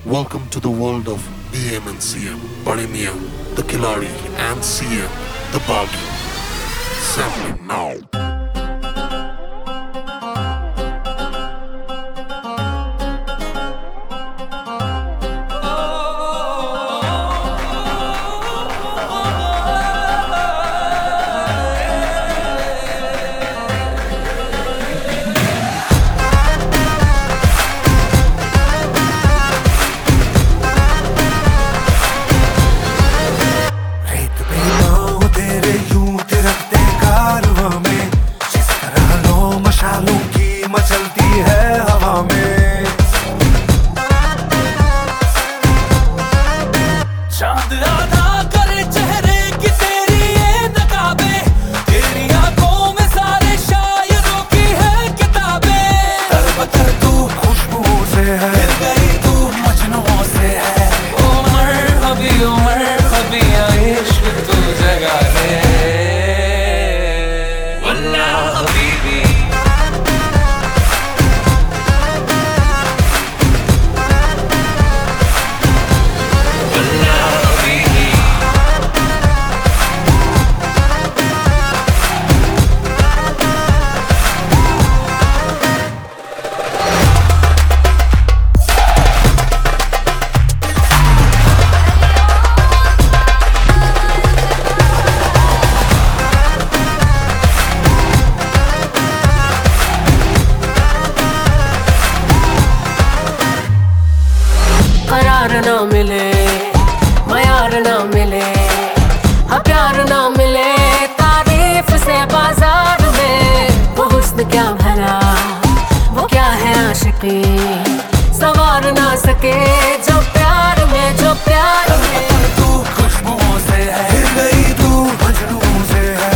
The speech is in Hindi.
Welcome to the world of BM and CM, Bade Miyan, the Khiladi, and CM, the Baghi. Sampling now. मचलती है हवा में चांद आधा करे चेहरे की तेरी ये नकाबे, तेरी आंखों में सारे शायरों की है किताबें। तरबतर तू खुशबू से है, फिर गई तू मजनुओं से है। उमर हबी इश्क तू जगा दे वल्ला हबीबी। करार ना मिले, मयार ना मिले, हाँ प्यार ना मिले तारीफ से बाजार में। वो हुस्न क्या भला, वो क्या है आशिकी, सवार ना सके जो प्यार में, जो प्यार में। तू खुशबुओं से है, फिर गई तू मजनुओं से है।